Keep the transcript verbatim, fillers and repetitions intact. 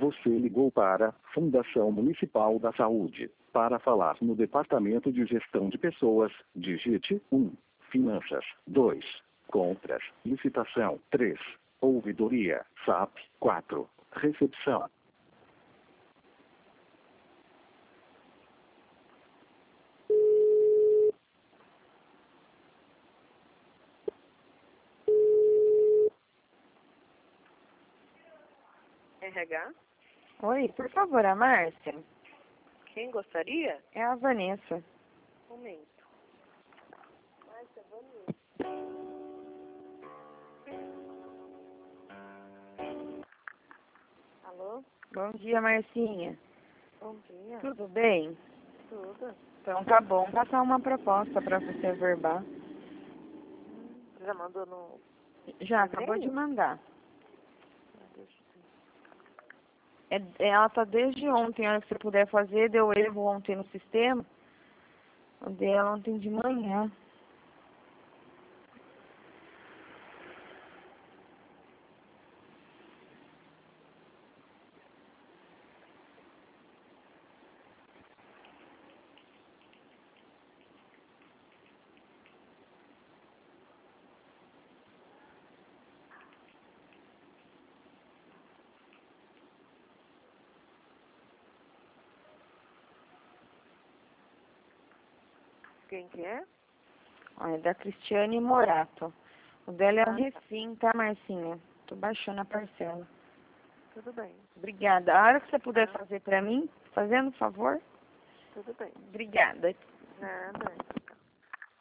Você ligou para Fundação Municipal da Saúde. Para falar no Departamento de Gestão de Pessoas, digite um. Finanças. dois. Compras. Licitação. três. Ouvidoria. S A P. quatro. Recepção. R H? Oi, por favor, a Márcia. Quem gostaria? É a Vanessa. Um momento. Márcia, Vanessa. Alô? Bom dia, Marcinha. Bom dia. Tudo bem? Tudo. Então tá bom. Vou passar uma proposta para você averbar. Você já mandou no... Já, no acabou e-mail? de mandar. Ah, deixa eu ver. É, ela tá desde ontem, a hora que você puder fazer, deu erro ontem no sistema. Eu dei ela ontem de manhã. Quem que é? Ó, é da Cristiane Morato. O dela é Ah, um Recim, tá, Marcinha? Tô baixando a parcela. tudo bem. Obrigada. A hora que você puder Ah. fazer pra mim, fazendo favor? Tudo bem. Obrigada. Nada.